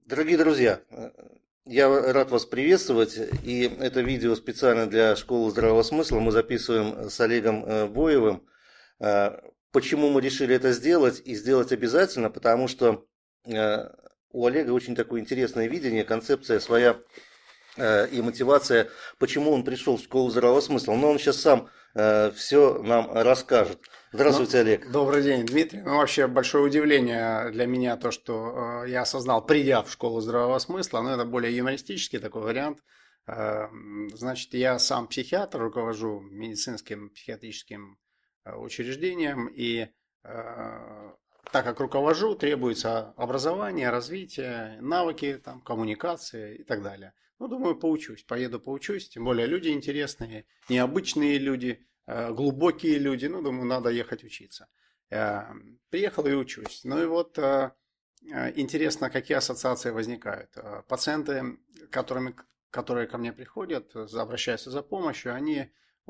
Дорогие друзья, я рад вас приветствовать, и это видео специально для школы здравого смысла мы записываем с Олегом Боевым. Почему мы решили это сделать и сделать обязательно? Потому что у Олега очень такое интересное видение, концепция своя и мотивация, почему он пришел в школу здравого смысла. Но он сейчас сам все нам расскажет. Здравствуйте, Олег. Добрый день, Дмитрий. Вообще большое удивление для меня то, что я осознал, придя в школу здравого смысла, но это более юмористический такой вариант. Значит, я сам психиатр, руковожу медицинским психиатрическим учреждением, и так как руковожу, требуется образование, развитие, навыки, там, коммуникации и так далее. Ну, думаю, поучусь, поеду поучусь, тем более люди интересные, необычные люди, глубокие люди, ну, думаю, надо ехать учиться. Приехал и учусь. Ну и вот интересно, какие ассоциации возникают. Пациенты, которые ко мне приходят, обращаются за помощью, они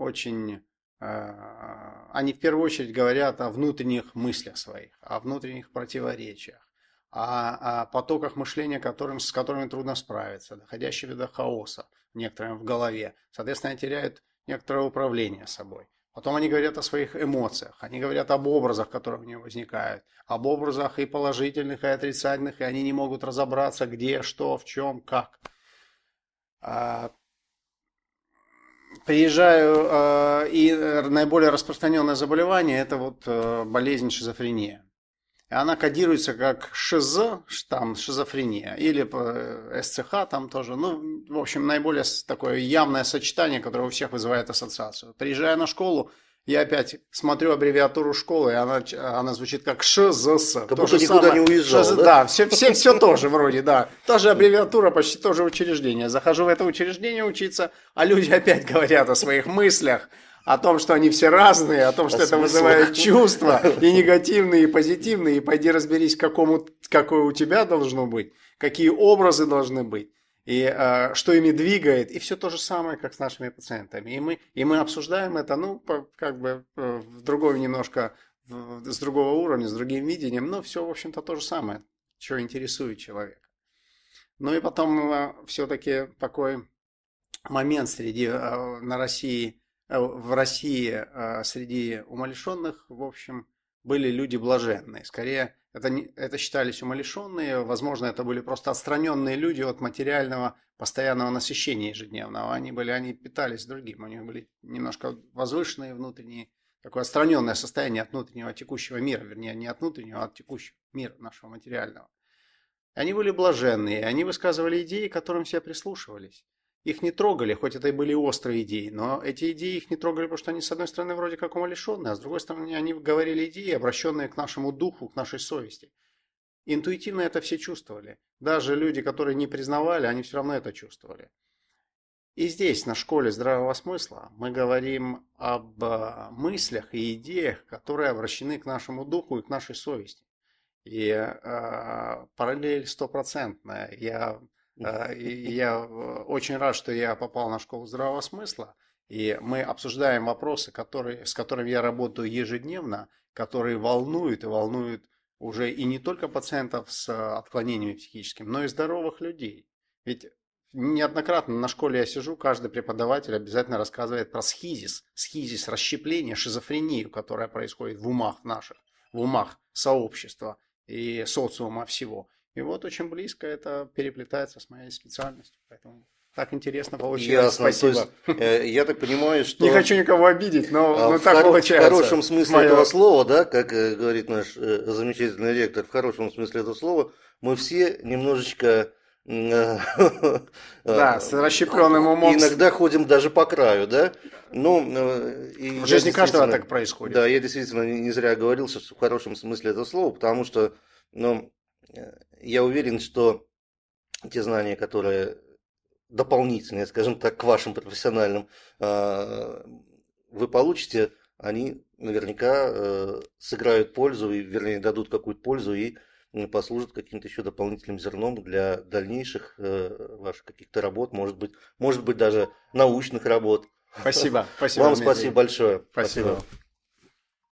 в первую очередь говорят о внутренних мыслях своих, о внутренних противоречиях, о потоках мышления, с которыми трудно справиться, доходящими до хаоса некоторым в голове. Соответственно, они теряют некоторое управление собой. Потом они говорят о своих эмоциях, они говорят об образах, которые у них возникают, об образах и положительных, и отрицательных, и они не могут разобраться, где, что, в чем, как. Приезжаю, и наиболее распространенное заболевание – это вот болезнь шизофрения. Она кодируется как там шизофрения, или СЦХ там тоже. Ну, в общем, наиболее такое явное сочетание, которое у всех вызывает ассоциацию. Приезжая на школу, я опять смотрю аббревиатуру школы, и она звучит как ШЗС. Как будто никуда не уезжал, да? Да, все тоже вроде, да. Та же аббревиатура, почти то же учреждение. Захожу в это учреждение учиться, а люди опять говорят о своих мыслях, о том, что они все разные, о том, что это вызывает чувства, и негативные, и позитивные, и пойди разберись, какое у тебя должно быть, какие образы должны быть, и что ими двигает, и все то же самое, как с нашими пациентами. И мы обсуждаем это, ну, как бы в другой немножко, с другого уровня, с другим видением, но все, в общем-то, то же самое, что интересует человека. Ну и потом все-таки такой момент в России среди умалишенных, в общем, были люди блаженные. Скорее, это считались умалишенные, возможно, это были просто отстраненные люди от материального постоянного насыщения ежедневного. Они питались другим, у них были немножко возвышенные внутренние, такое отстраненное состояние от внутреннего текущего мира, вернее, не от внутреннего, а от текущего мира нашего материального. Они были блаженные, они высказывали идеи, к которым все прислушивались. Их не трогали, хоть это и были острые идеи, но эти идеи их не трогали, потому что они, с одной стороны, вроде как умалишенные, а с другой стороны, они говорили идеи, обращенные к нашему духу, к нашей совести. Интуитивно это все чувствовали. Даже люди, которые не признавали, они все равно это чувствовали. И здесь, на школе здравого смысла, мы говорим об мыслях и идеях, которые обращены к нашему духу и к нашей совести. И параллель стопроцентная. Я очень рад, что я попал на школу здравого смысла, и мы обсуждаем вопросы, с которыми я работаю ежедневно, которые волнуют уже и не только пациентов с отклонениями психическими, но и здоровых людей. Ведь неоднократно на школе я сижу, каждый преподаватель обязательно рассказывает про схизис, расщепление, шизофрению, которая происходит в умах наших, в умах сообщества и социума всего. И вот очень близко это переплетается с моей специальностью. Поэтому так интересно получилось. Ясно. Спасибо. То есть, я так понимаю, что... Не хочу никого обидеть, но так получается. В хорошем смысле этого слова, да, как говорит наш замечательный ректор, в хорошем смысле этого слова, мы все немножечко... Да, с расщепленным умом. Иногда ходим даже по краю, да? В жизни каждого так происходит. Да, я действительно не зря говорил, что в хорошем смысле этого слова, потому что, я уверен, что те знания, которые дополнительные, скажем так, к вашим профессиональным вы получите, они наверняка сыграют пользу, вернее, дадут какую-то пользу и послужат каким-то еще дополнительным зерном для дальнейших ваших каких-то работ, может быть даже научных работ. Спасибо. Спасибо. Вам спасибо большое. Спасибо.